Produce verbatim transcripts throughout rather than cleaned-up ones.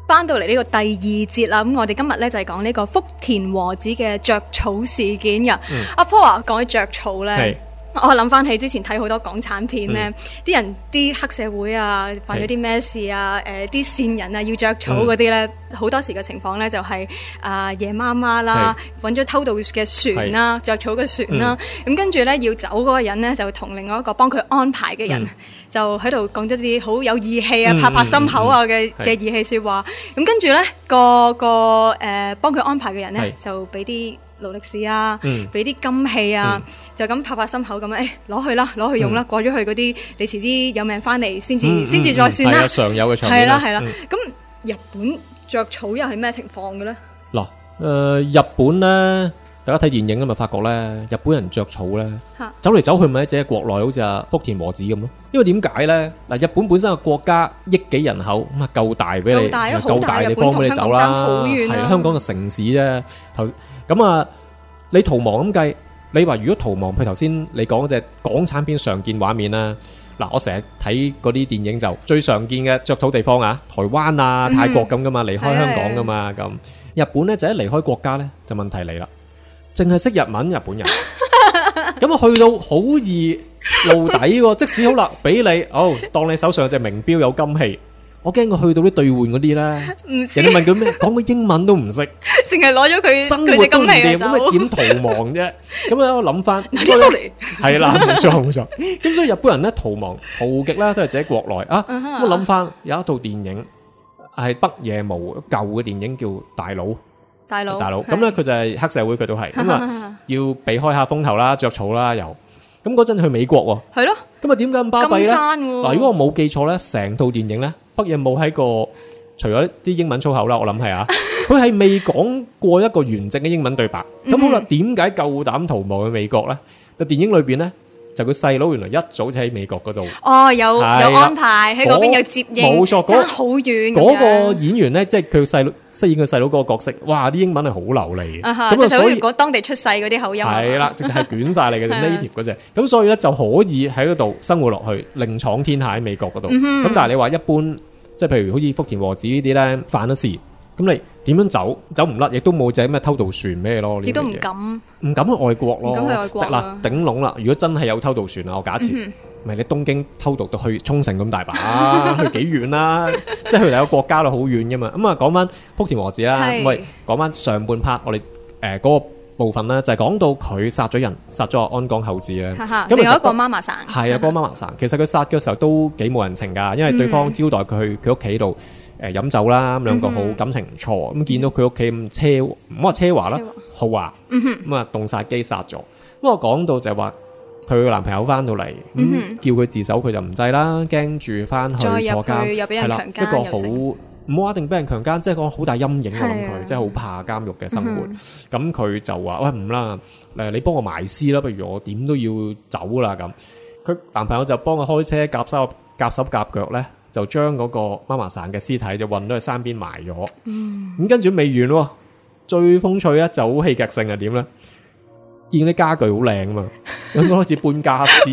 翻到嚟呢個第二節啦，咁我哋今日咧就係講呢個福田和子嘅著草事件嘅。 嗯、 阿 Paul 啊，講起著草咧，我諗翻起之前睇好多港產片咧，啲、嗯、人啲黑社會啊，犯咗啲咩事啊，誒啲線人啊要著草嗰啲咧，好、嗯、多時嘅情況咧就係、是、啊、呃、夜媽媽啦，揾咗偷渡嘅船啦，著草嘅船啦，咁、嗯、跟住咧要走嗰個人咧就同另外一個幫佢安排嘅人。嗯就喺度講咗啲好有義氣啊、拍拍心口啊嘅嘅義氣説話。咁跟住咧，個個誒幫佢安排嘅人咧，就俾啲勞力士啊，俾啲金器啊，嗯、就咁拍拍心口咁樣，誒攞去啦，攞去用啦，過咗去嗰啲，你遲啲有命翻嚟先至，先至再算啦。係啊， 常有嘅場面。係啦，係啦。 咁、嗯、日本著草又係咩情況嘅咧？ 嗱，誒日本咧。大家睇電影啊嘛，發覺咧日本人著草咧，走嚟走去咪喺自己國內，好似阿福田和子咁咯。因為點解咧？嗱，日本本身個國家億幾人口，咁啊夠大俾你，夠大地方俾你走啦。係香港嘅城市啫。頭咁啊，你逃亡咁計，你話如果逃亡，譬如頭先你講嗰隻港產片常見畫面啦。嗱，我成日睇嗰啲電影就最常見嘅著草地方啊，台灣啊、泰國咁噶嘛，離開香港噶嘛咁。日本咧就一離開國家咧，就問題嚟啦。淨係識日文，日本人咁啊去到好易露底喎。即使好啦，俾你哦，當你手上有隻名錶有金器，我驚佢去到啲兌換嗰啲咧，人哋問佢咩，講個英文都唔識， 淨係攞咗佢生活都唔掂，咁咪點逃亡啫？咁啊，我諗翻，係啦，冇錯冇錯。咁所以日本人咧逃亡逃極啦，都係自己國內啊。咁我諗翻有一套電影係北野武舊嘅電影叫《大佬》。大佬，大佬，咁咧佢就係黑社會，佢都係咁啊，要避開下風頭啦，著草啦，又咁嗰陣去美國喎，係咯，咁啊點解咁巴閉咧？嗱，如果我冇記錯咧，成套電影咧，北野武喺個除咗啲英文粗口啦，我諗係啊，佢係未講過一個完整嘅英文對白。咁好啦，點解夠膽逃亡去美國咧？就電影裏邊咧。就佢細佬原來一早就喺美國嗰度，哦，有有安排喺嗰邊有接應，冇錯，爭好遠。嗰個演員咧，即係佢細佬飾演佢細佬嗰個角色，哇！啲英文係好流利嘅，咁啊，所以嗰當地出世嗰啲口音係啦，直情係捲晒嚟嘅 native 嗰隻，咁所以咧就可以喺嗰度生活落去，另闖天下喺美國嗰度。咁但係你話一般，即係譬如好似福田和子呢啲咧，犯咗事。咁你點樣走？走唔甩，亦都冇隻咩偷渡船咩咯？你都唔敢，唔敢去外國咯。唔敢去外國啦，頂籠啦！如果真係有偷渡船啊，我假設，唔係你東京偷渡到去沖繩咁大把，去幾遠啦？即係去第一個國家都好遠噶嘛。咁啊，講翻福田和子啦，喂，講翻上半 part，我哋誒嗰個部分咧，就係講到佢殺咗人，殺咗安江後子咧。咁另外一個媽媽生係啊，嗰個媽媽生，其實佢殺嘅時候都幾冇人情噶，因為對方招待佢去佢屋企度。誒飲酒啦，咁兩個好感情唔錯，咁、嗯、見到佢屋企咁奢，唔好話奢華啦，豪華，咁啊動殺機殺咗。咁我講到就係話佢個男朋友翻到嚟，咁、嗯、叫佢自首，佢就唔制啦，驚住翻去坐監，係啦，一個好唔好一定俾人強姦，即係講好大陰影。我諗佢即係好怕監獄嘅生活。咁佢、嗯、就話：喂唔啦，誒你幫我埋屍啦，不如我點都要走啦咁。佢男朋友就幫佢開車夾手夾手夾腳咧。就將嗰個媽媽生嘅屍體就運到去山邊埋咗。咁、嗯、跟住未完喎，最風趣咧就好戲劇性係點咧？見啲家具好靚啊嘛，咁開始搬家私，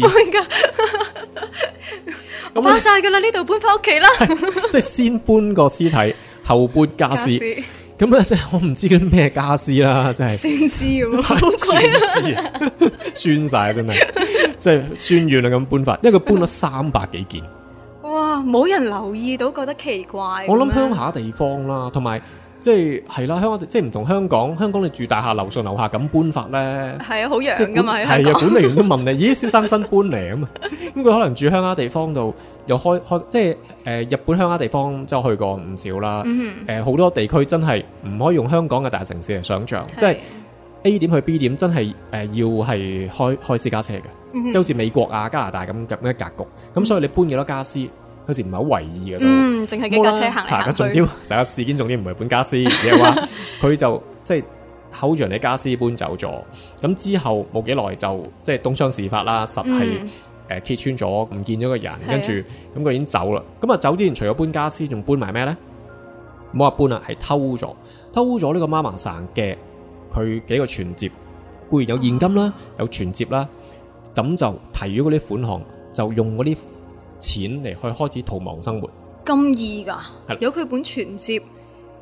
我包晒噶啦，呢度搬翻屋企啦。即係先搬個屍體，後搬家私。咁啊，即係我唔知啲咩家私啦，真係。先知咁，好貴啊！酸晒真係，即係酸軟啦咁搬法，因為佢搬咗三百幾件。哇！冇人留意到，覺得奇怪。我諗鄉下地方啦，同埋即係係啦，鄉下即係唔同香港。香港你住大廈樓上樓下咁搬法咧，係啊，好洋噶嘛。係啊，管理員都問你：咦，先生新搬嚟啊嘛？咁佢可能住鄉下地方度，又開開即係誒、呃、日本鄉下地方，即係去過唔少啦。誒、嗯、好、呃、多地區真係唔可以用香港嘅大城市嚟想像，即係 A 點去 B 點真係誒、呃、要係開開私家車嘅，嗯、即係好似美國啊、加拿大咁咁嘅格局。咁所以你搬幾多家私？好似唔係好為意嘅都，嗯，淨係幾架車行嚟行去。重點成個事件重點唔係搬家私，而係話佢就即係睺住人哋家私搬走咗。咁之後冇幾耐就即係東窗事發啦，實係誒揭穿咗，唔見咗個人，跟住咁佢已經走啦。咁啊走之前除咗搬家私，仲搬埋咩咧？唔好話搬啦，係偷咗，偷咗呢個媽媽生嘅佢幾個存摺，固然有現金啦，有存摺啦，咁就提咗嗰啲款項，就用嗰啲錢嚟去開始逃亡生活，咁易噶？有佢本存摺，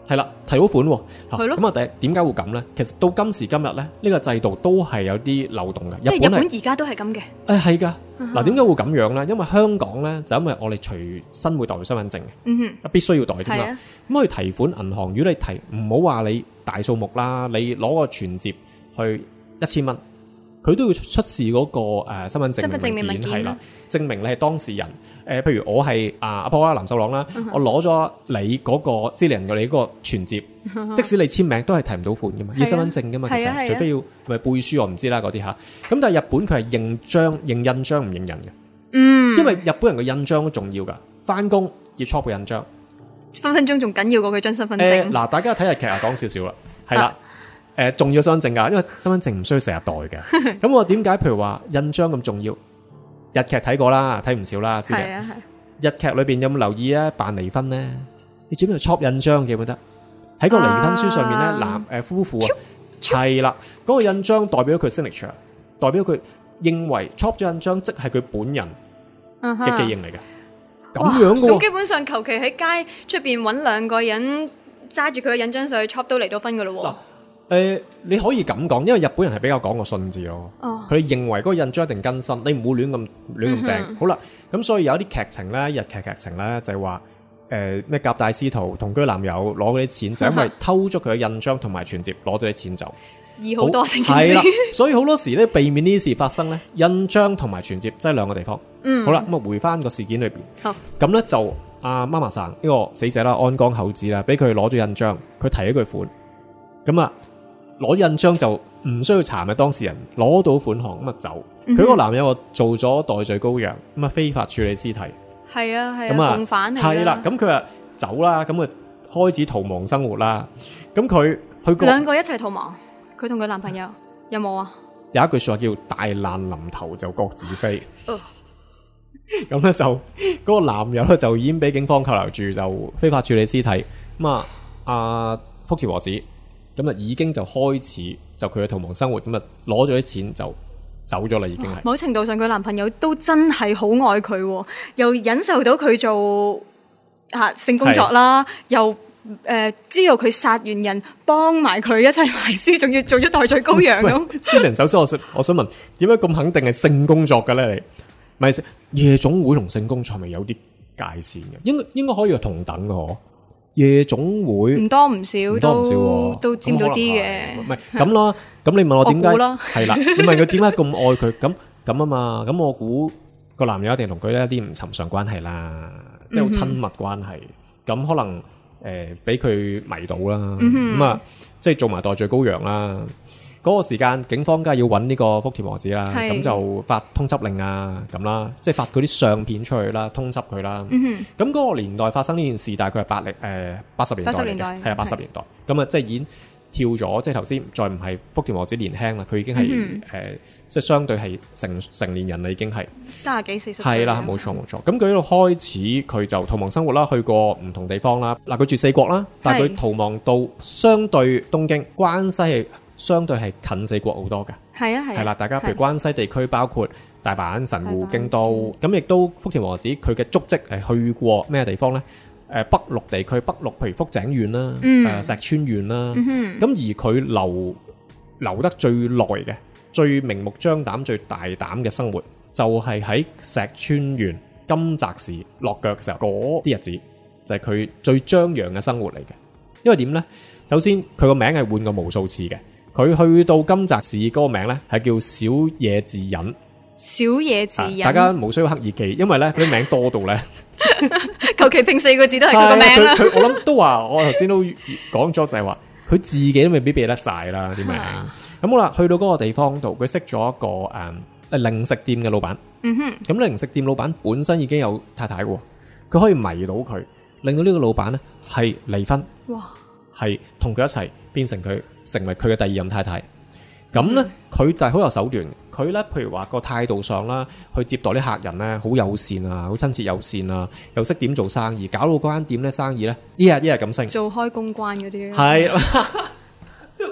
係啦，提到款喎， 係咯。 咁啊，第點解會咁咧？其實到今時今日咧，呢、呢個制度都係有啲漏洞嘅。 即係日本而家都係咁嘅。 誒係㗎。嗱，點解會咁樣咧？因為香港咧就因為我哋隨身會袋身份證嘅，嗯哼，必須要袋添啦。咁去提款銀行，如果你提唔好話你大數目啦，你攞個存摺去一千蚊，佢都要出示嗰、嗰個誒、呃、身份證明文件係啦，證明你係當事人。誒、呃，譬如我係啊阿波啦、藍秀朗啦，嗯、我攞咗你嗰個私人嘅你嗰個存摺，嗯、即使你簽名都係提唔到款嘅嘛，要身份證嘅嘛，其實、啊、除非要咪背書我唔知啦嗰啲嚇。咁但係日本佢係認章認印章唔認人嘅，嗯，因為日本人嘅印章都重要㗎，翻工要 chop 個印章， 分分鐘仲緊要過佢張身份證。 嗱、呃，大家睇日劇啊，講少少啦，係啦，誒重要身份證㗎，因為身份證唔需要成日袋嘅。咁我點解譬如話印章咁重要？日劇睇過啦，睇唔少啦，師姐。日劇裏邊有冇留意啊？辦離婚咧，你準備 chop 印章記唔記得？喺個離婚書上面咧，啊、男誒、呃、夫婦啊，係啦，嗰、那個印章代表佢 signature， 代表佢認為 chop 咗印章即係佢本人嘅記認嚟嘅。咁、啊、樣嘅喎。咁基本上求其喺街出邊揾兩個人揸住佢嘅印章上去 chop 都離到婚噶咯喎。 誒、呃，你可以咁講，因為日本人係比較講個信字咯。佢、哦、認為嗰個印章一定更新，你唔好亂咁亂咁掟。好啦，咁所以有啲劇情咧，日劇劇情咧就係話，誒咩甲大司徒同居男友攞嗰啲錢，就因為偷咗佢嘅印章同埋存摺，攞咗啲錢走。 易好多成件事。 係啦，所以好多時咧避免呢啲事發生咧，印章同埋存摺即係兩個地方。嗯。好啦，咁啊回翻個事件裏邊。好。咁咧就阿媽媽生呢個死者啦，安江口子啦，俾佢攞咗印章，佢提咗佢款，咁啊。攞印章就唔需要查嘅當事人攞到款項咁啊走，佢、嗯、個男友做咗代罪羔羊咁啊非法處理屍體，係啊係啊共犯嚟㗎，係啦，咁佢啊走啦，咁啊開始逃亡生活啦，咁佢去兩個一齊逃亡，佢同佢男朋友有冇啊？ 有一句說話叫大難臨頭就各自飛，咁、哦、咧就嗰、那個男友咧就已經俾警方扣留住，就非法處理屍體，咁啊阿福田和子。咁啊，已經就開始就佢嘅逃亡生活，咁啊攞咗啲錢就走咗啦，已經係。 某程度上，佢男朋友都真係好愛佢，又忍受到佢做啊性工作啦，又誒、呃、知道佢殺完人，幫埋佢一齊埋屍，仲要做咗代罪羔羊咁。 先人，首先我想我想問，點解咁肯定係性工作嘅咧？你咪夜總會同性工作係咪有啲界線嘅？應該應該可以係同等嘅嗬。夜總會唔多唔少， 唔多唔少都都佔到啲嘅， 唔係咁咯。咁你問我點解係啦？你問佢點解咁愛佢？咁咁啊嘛。咁我估個男友一定同佢咧啲唔尋常關係啦，即係好親密關係。咁、嗯、可能誒俾佢迷到啦。咁、嗯、啊，即係做埋代罪羔羊啦。嗰、那個時間，警方梗係要揾呢個福田和子啦，咁就發通緝令啊，咁啦，即係發嗰啲相片出去啦，通緝佢啦。咁、嗯、嗰、那個年代發生呢件事，大概係八零誒八十年代嚟嘅，係啊八十年代。咁啊，即係已經跳咗，即係頭先再唔係福田和子年輕啦，佢已經係誒、嗯呃，即係相對係成成年人啦，已經係三十幾四十。 係啦，冇錯冇錯。咁佢喺度開始，佢就逃亡生活啦，去過唔同地方啦。嗱，佢住四國啦，但係佢逃亡到相對東京關西係。相對係近四國好多嘅，係啊係，係啦，大家譬如關西地區包括大阪、神戶、京都，咁亦都福田和子佢嘅足跡係去過咩地方咧？誒北陸地區，北陸譬如福井縣啦，誒、嗯呃、石川縣啦，咁、嗯、而佢留留得最耐嘅、最明目張膽、最大膽嘅生活，就係、是、喺石川縣金澤市落腳嘅時候嗰啲日子，就係、是、佢最張揚嘅生活嚟嘅。因為點咧？首先佢個名係換過無數次嘅。佢去到金澤市嗰個名咧，係叫小野寺忍。小野寺忍，大家冇需要刻意記，因為咧佢啲名多到咧， 求其拼四個字都係佢個名啦。 佢我諗都話，我頭先都講咗就係話，佢自己都未必記得晒啦啲名。咁好啦，去到嗰個地方度，佢識咗一個誒、嗯、零食店嘅老闆。嗯哼，咁零食店老闆本身已經有太太喎，佢可以迷到佢，令到呢個老闆咧係離婚。哇！係同佢一齊變成佢成為佢嘅第二任太太，咁咧佢就係好有手段。佢咧譬如話個態度上啦，去接待啲客人咧好友善啊，好親切友善啊，又識點做生意，搞到嗰間店咧生意咧一日一日咁升， 做開公關嗰啲。 係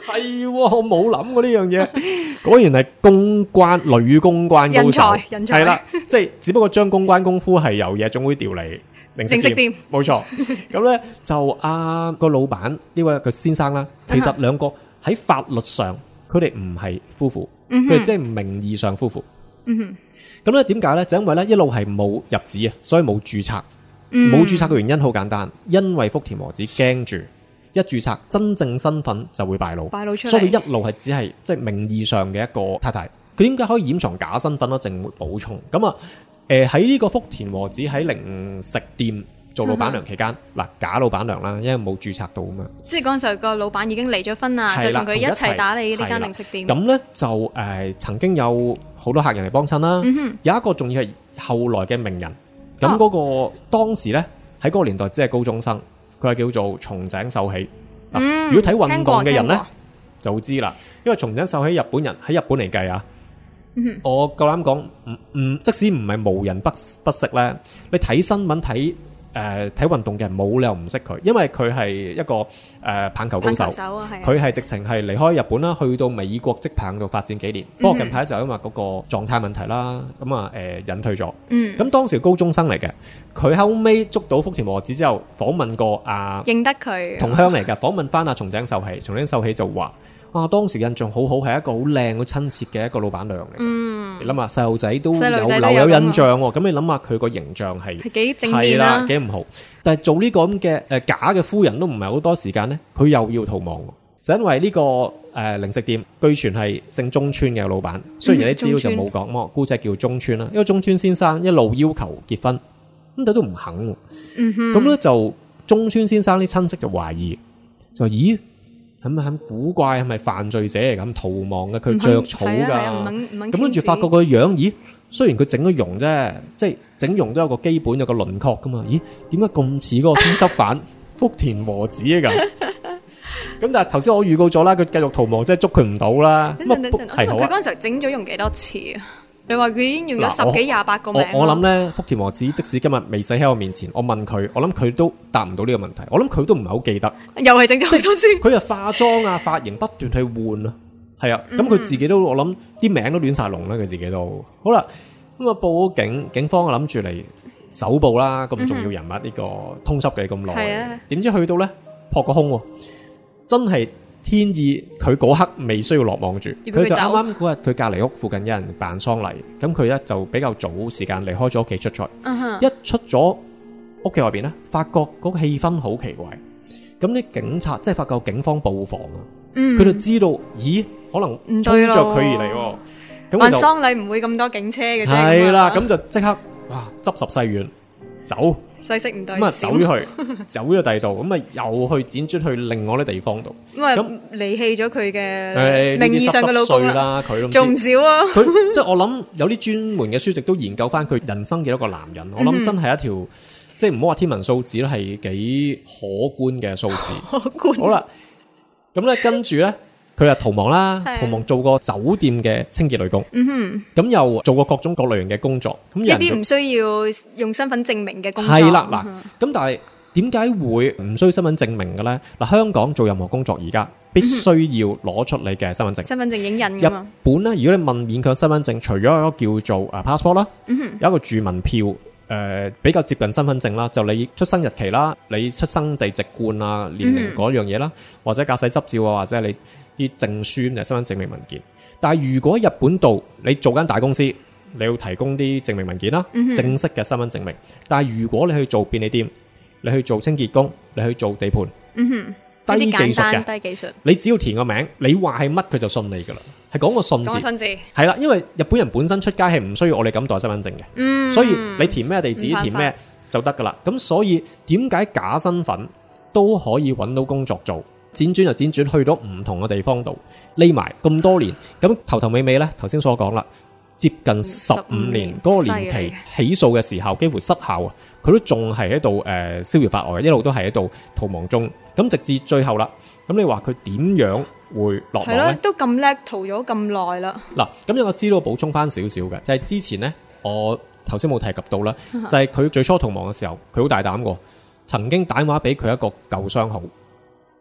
係，我冇諗過呢樣嘢，果然係公關女公關高手， 人才人才係啦，即係只不過將公關功夫係由夜總會調嚟零食店，冇錯。咁咧就啊個老闆呢位個先生啦，其實兩個喺法律上佢哋唔係夫婦，佢哋即係名義上夫婦。咁咧點解咧？就因為咧一路係冇入紙啊，所以冇註冊。冇註冊嘅原因好簡單，因為福田和子驚住一註冊真正身份就會敗露， 敗露出嚟， 所以佢一路係只係即係名義上嘅一個太太。佢點解可以掩藏假身份咧？正會補充咁啊。誒喺呢個福田和子喺零食店做老闆娘期間，嗱、嗯、假老闆娘啦，因為冇註冊到啊嘛。即係嗰陣時候個老闆已經離咗婚啦，就同佢一齊打理呢間零食店。 咁咧就誒、呃、曾經有好多客人嚟幫襯啦，嗯、有一個仲要係後來嘅名人。咁嗰、那個、哦、當時咧喺嗰個年代只係高中生，佢係叫做松井秀喜。嗯、如果睇運動嘅人咧就會知啦，因為松井秀喜日本人喺日本嚟計啊。嗯、我夠膽講，唔唔，即使唔係無人不不識咧，你睇新聞睇誒睇運動嘅人冇理由唔識佢，因為佢係一個誒、呃、棒球高手，佢係、啊、直情係離開日本啦，去到美國職棒度發展幾年。不過、嗯、近排就因為嗰個狀態問題啦，咁啊誒隱退咗。咁、嗯、當時高中生嚟嘅，佢後尾捉到福田和子之後，訪問過啊，認得佢同鄉嚟嘅，訪問翻阿松井秀喜，松井秀喜就話。啊！當時印象好好，係一個好靚、好親切嘅一個老闆娘嚟。嗯，你諗下，細路仔都有留有印象喎。咁你諗下佢個形象係係幾正面啦，幾唔好。但係做呢個咁嘅誒假嘅夫人都唔係好多時間咧，佢又要逃亡。就因為呢、這個誒、呃、零食店據傳係姓中村嘅老闆，雖然有啲資料就冇講，咁姑且叫中村啦。因為中村先生一路要求結婚，咁但都唔肯。嗯哼，咁咧就中村先生啲親戚就懷疑，就咦？係咪很古怪？係咪犯罪者嚟咁逃亡嘅？佢着草噶，咁跟住發覺個樣，咦？雖然佢整咗容啫，即係整容都有個基本有個輪廓噶嘛？咦？點解咁似嗰個通緝犯福田和子啊？咁咁但係頭先我預告咗啦，佢繼續逃亡，即係捉佢唔到啦。 等陣等陣，佢嗰陣時候整咗容幾多次啊？你話佢已經用咗十幾廿八個名。 我我諗咧，福田和子即使今日未死喺我面前，我問佢，我諗佢都答唔到呢個問題。我諗佢都唔係好記得， 又係整咗好多次。 佢係化妝啊，髮型不斷去換啊，係啊。咁佢自己都我諗啲名都亂晒龍啦，佢自己都好啦。咁啊報咗警，警方諗住嚟搜捕啦，咁重要人物呢、這個通緝嘅咁耐，點知去到咧撲個空，真係。天意佢嗰刻未需要落網住，佢就啱啱嗰日佢隔離屋附近有人辦喪禮，咁佢咧就比較早時間離開咗屋企出賽，uh huh. 一出咗屋企外邊咧，發覺嗰個氣氛好奇怪，咁啲警察即係發覺警方布防啊，佢、嗯、就知道，咦，可能衝着佢而嚟，咁辦喪禮唔會咁多警車嘅啫， 係啦，咁就即刻哇執拾細軟走。 細息唔對， 咁啊走咗去，走咗第二度，咁啊又去輾轉去另外啲地方度，咁啊離棄咗佢嘅名義上嘅老公啦，佢仲唔少啊！ 佢即係我諗有啲專門嘅書籍都研究翻佢人生幾多個男人，我諗真係一條即係唔好話天文數字啦，係幾可觀嘅數字。可觀。好啦，咁咧跟住咧。佢又逃亡啦，逃亡做過酒店嘅清潔女工，咁、嗯、又做過各種各類型嘅工作。咁呢啲唔需要用身份證明嘅工作。 係啦，嗱，咁但係點解會唔需要身份證明嘅咧？嗱，香港做任何工作而家必須要攞出你嘅身份證。身份證影印㗎嘛。日本咧，如果你問勉強身份證，除咗一個叫做 passport 啦，嗯、有一個住民票。誒、呃、比較接近身份證啦，就你出生日期啦，你出生地籍貫啊，年齡嗰樣嘢啦，嗯、或者駕駛執照啊，或者你啲證書就身份證明文件。但係如果日本度你做間大公司，你要提供啲證明文件啦，嗯、正式嘅身份證明。但係如果你去做便利店，你去做清潔工，你去做地盤，嗯、低技術嘅，低技術，你只要填個名，你話係乜佢就信你噶啦。係講個信字，講信字係啦，因為日本人本身出街係唔需要我哋咁代身份證嘅，嗯、所以你填咩地址填咩就得噶啦。咁所以點解假身份都可以揾到工作做，輾轉就輾轉去到唔同嘅地方度匿埋咁多年，咁頭頭尾尾咧，頭先所講啦，接近十五年嗰個年期起訴嘅時候幾乎失效啊，佢都仲係喺度誒逍遙法外，一路都係喺度逃亡中，咁直至最後啦。咁你話佢點樣會落網咧？ 都咁叻，逃咗咁耐啦。 嗱，咁有個資料補充翻少少嘅，就係、是、之前咧，我頭先冇提及到啦，就係、是、佢最初逃亡嘅時候，佢好大膽過，曾經打電話俾佢一個舊相好，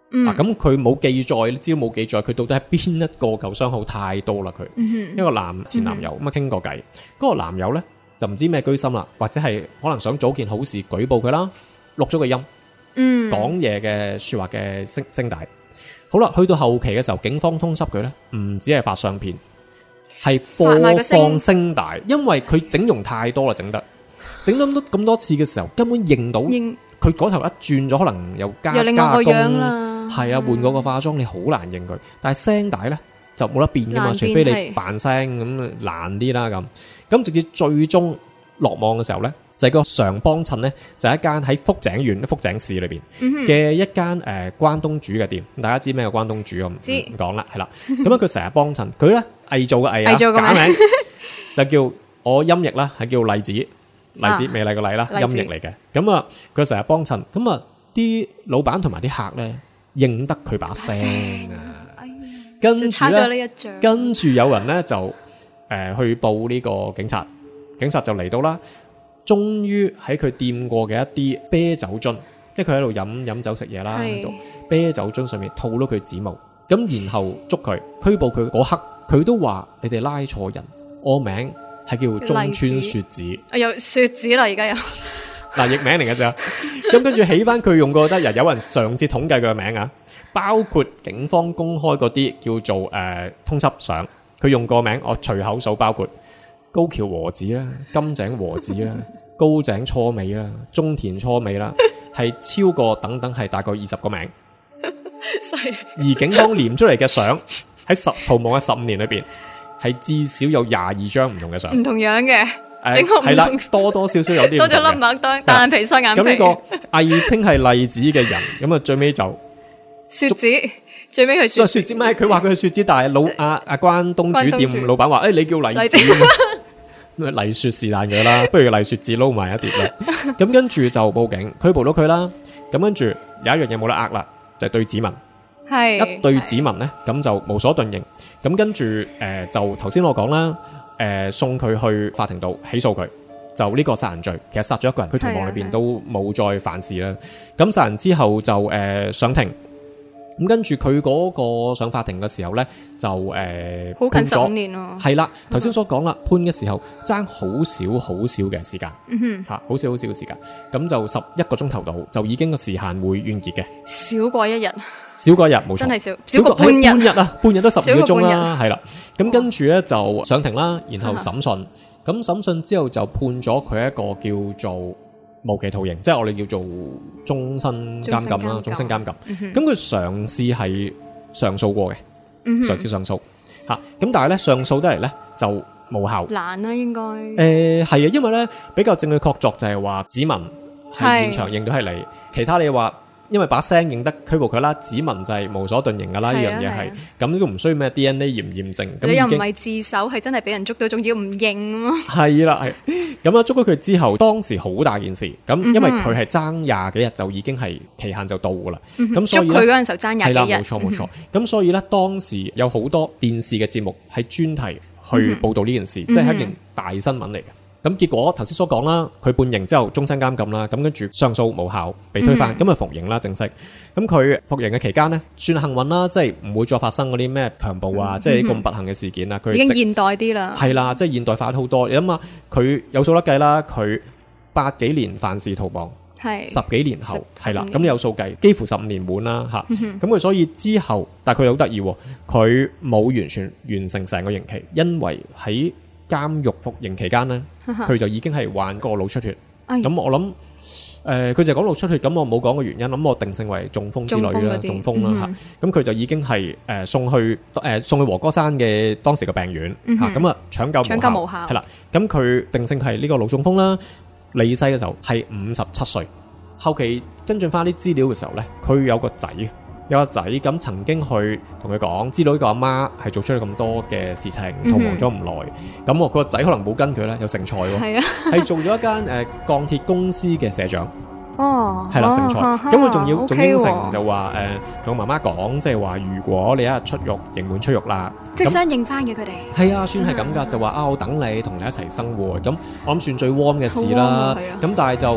嗯、 啊，咁佢冇記載，資料冇記載，佢到底係邊一個舊相好太多啦佢。 嗯、 一個男前男友咁啊傾過偈，嗰、嗰個男友咧就唔知咩居心啦，或者係可能想做件好事舉報佢啦，錄咗個音， 嗯， 講嘢嘅說話嘅聲聲帶。好啦，去到後期嘅時候，警方通緝佢咧，唔止係發相片，係播放聲帶，因為佢整容太多啦，整得整咗咁多咁多次嘅時候，根本認到佢嗰頭一轉咗，可能又加又另外個樣啦， 係啊，換過個化妝，你好難認佢。但係聲帶咧就冇得變噶嘛，除非你扮聲咁難啲啦咁。咁直至最終落網嘅時候咧，就係、是、個常幫襯咧，就係、是、一間喺福井縣福井市裏邊嘅一間誒、呃、關東煮嘅店。大家知咩叫關東煮？我唔唔講啦，係啦。咁樣佢成日幫襯，佢咧偽造嘅偽啊，假名就叫我音譯啦，係叫麗子，麗子美麗個麗啦，音譯嚟嘅。咁啊，佢成日幫襯，咁啊啲老闆同埋啲客咧認得佢把聲啊，哎、跟住咧，跟住有人咧就誒、呃、去報呢個警察，警察就嚟到啦。終於喺佢掂過嘅一啲啤酒樽，因為佢喺度飲飲酒食嘢啦，喺度啤酒樽上面套咗佢指模，咁然後捉佢拘捕佢嗰刻，佢都話你哋拉錯人，我名係叫中村雪子， 啊有雪子啦而家有， 嗱譯名嚟嘅咋，咁跟住起翻佢用過得人，有人嘗試統計佢嘅名啊，包括警方公開嗰啲叫做誒、呃、通緝相，佢用過名，我隨口數包括高橋和子啦、金井和子啦。高井初美啦，中田初美啦，係超過等等係大概二十個名， 犀利。 而警方連出嚟嘅相喺十逃亡嘅十五年裏邊，係至少有廿二張唔同嘅相， 唔同樣嘅， 整個係啦，多多少少有啲多咗粒麥當單眼皮雙眼皮。 咁呢個偽稱係麗子嘅人，咁啊最尾就雪子，最尾佢雪雪子咩？佢話佢係雪子，但係老阿阿關東煮店老闆話，誒、哎、你叫麗子。麗雪是但嘅啦，不如麗雪子撈埋一碟啦。咁跟住就報警拘捕咗佢啦。咁跟住有一樣嘢冇得呃啦，就係、是、對指紋。係一對指紋咧，咁就無所遁形。咁跟住誒、呃，就頭先我講啦，誒、呃、送佢去法庭度起訴佢，就呢個殺人罪。其實殺咗一個人，佢逃亡裏邊都冇再犯事啦。咁殺人之後就誒、呃、上庭。咁跟住佢嗰個上法庭嘅時候咧，就誒好、呃、近十五年咯。 係啦，頭先所講啦，判嘅時候爭好少好少嘅時間， 嗯吓好少好少嘅時間，咁就十一個鐘頭度就已經個時限會完結嘅， 少過一日， 少過一日冇錯， 真係少，少過半日， 半日啊，半日都十二個鐘啦，係啦。咁跟住咧就上庭啦，然後審訊，咁、嗯、審訊之後就判咗佢一個叫做無期徒刑，即係我哋叫做終身監禁啦，終身監禁。咁佢嘗試係上訴過嘅，嘗試上訴吓，咁但係咧上訴得嚟咧就無效，難啦應該。誒係啊，因為咧比較證據確鑿就係話指紋係現場認到係你，其他你話。因為把聲認得拘捕佢啦，指紋就係無所遁形噶啦，呢樣嘢係咁呢個唔需要咩 D N A 驗唔驗證。 你又唔係自首，係真係俾人捉到，仲要唔認咯。係啦，係咁啊！捉咗佢之後，當時好大件事，咁因為佢係爭廿幾日就已經係期限就到噶啦。咁、嗯、所以捉佢嗰陣時候爭廿幾日，係啦，冇錯冇錯。咁、嗯、所以咧，當時有好多電視嘅節目係專題去報道呢件事，嗯、即係一件大新聞嚟嘅。咁結果頭先所講啦，佢判刑之後終身監禁啦，咁跟住上訴無效被推翻，咁啊服刑啦正式。咁佢服刑嘅期間呢，算幸運啦，即係唔會再發生嗰啲咩強暴啊，嗯、即係咁不幸嘅事件啦。佢已經現代啲啦，係啦，即係現代化咗好多。你諗下，佢有數得計啦，佢八幾年犯事逃亡，係十幾年後係啦，咁你有數計，幾乎十五年滿啦吓。咁、嗯、佢所以之後，但係佢好得意，佢冇完全完成成個刑期，因為喺監獄服刑期間呢，佢就已經係患過腦出血。咁、哎、我諗，誒、呃，佢就講腦出血，咁我冇講個原因，咁我定性為中風之類啦，中風啦吓。咁佢、嗯、就已經係誒、呃、送去誒、呃、送去和歌山嘅當時嘅病院吓，咁啊搶救搶救無效係啦。咁佢定性係呢個腦中風啦。離世嘅時候係五十七歲。後期跟進翻啲資料嘅時候咧，佢有個仔。有個仔咁曾經去同佢講，知道呢個阿媽係做出咗咁多嘅事情，逃亡咗唔耐，咁我佢個仔可能冇跟佢咧，有成才喎，係啊，係做咗一間誒、呃、鋼鐵公司嘅社長，哦，係啦，成才，咁佢仲要仲應承就話誒同媽媽講，即係話如果你一日出獄，刑滿出獄啦，即係相應翻嘅佢哋，係啊，算係咁噶，就話啊我等你同你一齊生活，咁我諗算最 warm 嘅事啦，咁但係就。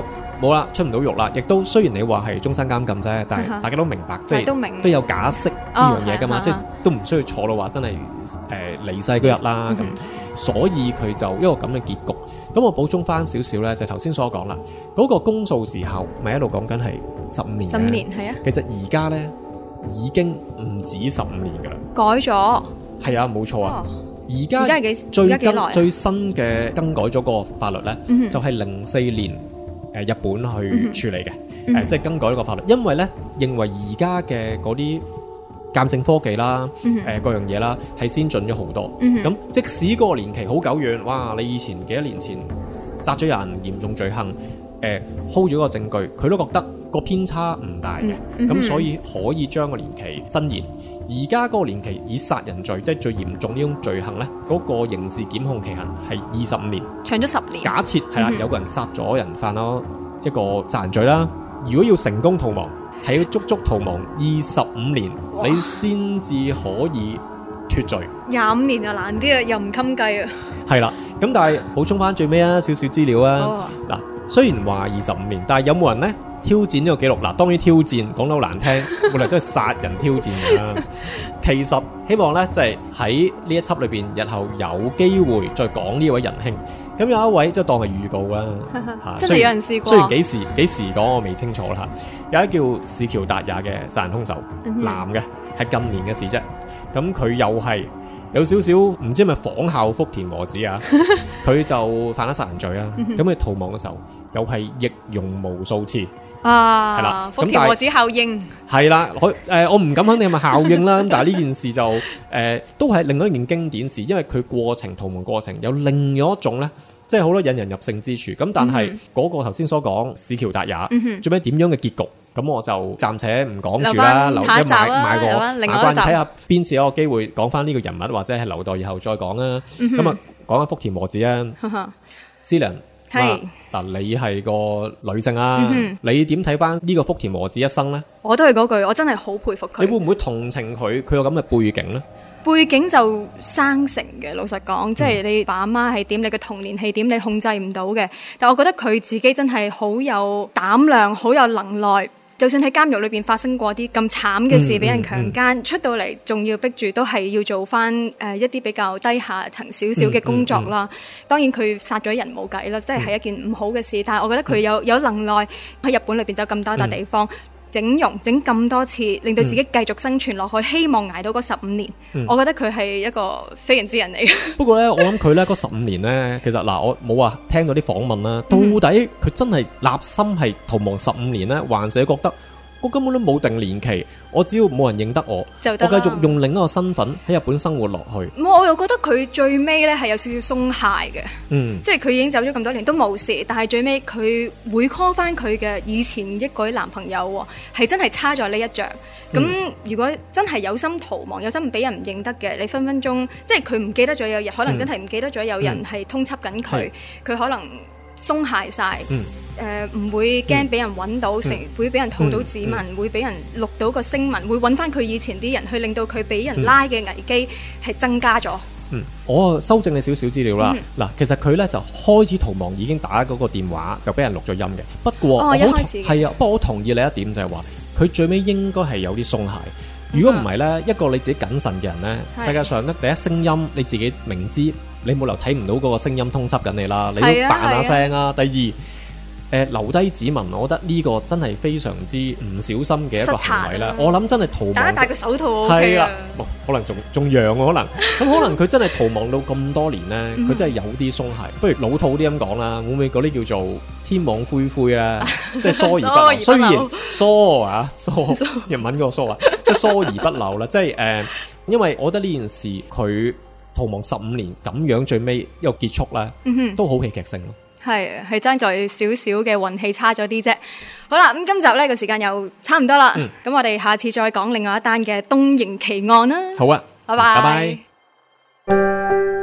冇啦，出唔到獄啦，亦都雖然你話係終身監禁啫，但係大家都明白，即係都，都有假釋呢樣嘢噶嘛，即係都唔需要坐到話真係誒離世嗰日啦咁，所以佢就一個咁嘅結局。咁我補充翻少少咧，就頭先所講啦，嗰、那個公訴時效咪一路講緊係十五年，十五年係啊，其實而家咧已經唔止十五年噶啦，改咗，係啊，冇錯啊。而家最更最新嘅更改咗個法律咧，嗯、就係零四年誒、呃、日本去處理嘅，誒、嗯呃、即係更改呢個法律，因為咧認為而家嘅嗰啲鑑證科技啦，誒、嗯呃、各樣嘢啦係先進咗好多，咁、嗯、即使嗰個年期好久遠，哇！你以前幾多年前殺咗人嚴重罪行，誒、呃、hold 住個證據，佢都覺得個偏差唔大嘅，咁、嗯嗯、所以可以將個年期伸延。而家嗰個年期以殺人罪即係最嚴重呢種罪行咧，嗰、那個刑事檢控期限係二十五年，長咗十年。假設係啦，有個人殺咗人，犯咗一個殺人罪啦，如果要成功逃亡，係要足足逃亡二十五年，你先至可以脫罪。廿五年就難啲啊，又唔襟計啊。係啦，咁但係補充翻最尾啊，少少資料啊。嗱、哦，雖然話二十五年，但係有冇人咧挑戰呢個記錄？嗱，當然挑戰，講得好難聽，冇理由真係殺人挑戰㗎啦。其實希望咧，即係喺呢一輯裏邊，日後有機會再講呢位仁兄。咁有一位即係當係預告啦，真係有人試過。雖然幾時幾時講我未清楚啦。有一叫市橋達也嘅殺人兇手，嗯、男嘅，係近年嘅事啫。咁佢又係有少少唔知係咪仿效福田和子啊？佢就犯咗殺人罪啦。咁佢逃亡嘅時候，又係易容無數次。啊，係啦，福田和子效應係啦，我誒、呃、我唔敢肯定係咪效應啦，但係呢件事就誒、呃、都係另外一件經典事，因為佢過程逃亡過程有另外一種咧，即係好多引人入勝之處。咁但係嗰個頭先所講市橋達也、嗯、最尾點樣嘅結局，咁我就暫且唔講住啦，留一買買個買關睇下邊次有個機會講翻呢個人物，或者係留待以後再講啦。咁啊講下福田和子啊，Celine。係嗱、啊，你係個女性啊，嗯、你點睇翻呢個福田和子一生呢？我都係嗰句，我真係好佩服佢。你會唔會同情佢？佢有咁嘅背景呢？背景就生成嘅，老實講，嗯、即係你爸媽係點，你嘅童年係點，你控制唔到嘅。但我覺得佢自己真係好有膽量，好有能耐。就算喺監獄裏邊發生過啲咁慘嘅事，俾、嗯、人強姦、嗯、出到嚟，仲要逼住都係要做翻誒、呃、一啲比較低下層少少嘅工作啦。嗯嗯嗯、當然佢殺咗人冇計啦，即係係一件唔好嘅事。嗯、但係我覺得佢有有能耐喺日本裏邊走咁多笪地方。嗯整容整咁多次，令到自己繼續生存落去，嗯、希望捱到嗰十五年。嗯、我覺得佢係一個非人之人嚟嘅。不過咧，我諗佢咧嗰十五年咧，其實嗱，我冇話聽到啲訪問啦，到底佢真係立心係逃亡十五年咧，還是覺得我根本都冇定年期，我只要冇人認得我，就我繼續用另一個身份喺日本生活落去。我又覺得佢最尾咧係有少少鬆懈嘅，嗯，即係佢已經走咗咁多年都冇事，但係最尾佢會 call 翻佢嘅以前一個男朋友，係真係差咗呢一仗。咁、嗯、如果真係有心逃亡，有心唔俾人唔認得嘅，你分分鐘即係佢唔記得咗有人，可能真係唔記得咗有人係通緝緊佢，佢、嗯、可能鬆懈晒。嗯誒、呃、唔會驚俾人揾到，成、嗯、會俾人套到指紋，嗯嗯、會俾人錄到個聲紋，會揾翻佢以前啲人，去令到佢俾人拉嘅危機係增加咗。嗯，我修正你少少資料啦。嗱、嗯，其實佢咧就開始逃亡已經打嗰個電話就俾人錄咗音嘅。不過哦，一開始係啊，不過我同意你一點就係話，佢最尾應該係有啲鬆懈。如果唔係咧，一個你自己謹慎嘅人咧，世界上咧第一聲音你自己明知你冇理由睇唔到嗰個聲音通緝緊你啦，你都扮下聲啊。第二。誒、呃、留低指紋，我覺得呢個真係非常之唔小心嘅一個行為啦。啊、我諗真係逃亡，打一戴個手套 OK 啊。可能仲仲讓喎，可能咁可能佢真係逃亡到咁多年咧，佢真係有啲鬆懈。不如老土啲咁講啦，會唔會嗰啲叫做天網恢恢啦？即係疏而不漏。雖然疏啊疏，日文嗰個疏啊，即係疏而不漏啦。即係誒，因為我覺得呢件事佢逃亡十五年咁樣，最尾一個結束咧，嗯、都好戲劇性咯。係係爭在少少嘅運氣差咗啲啫。好啦，咁今集呢個時間又差唔多啦。咁、嗯、我哋下次再講另外一單嘅東瀛奇案啦。好啊，拜拜。拜拜。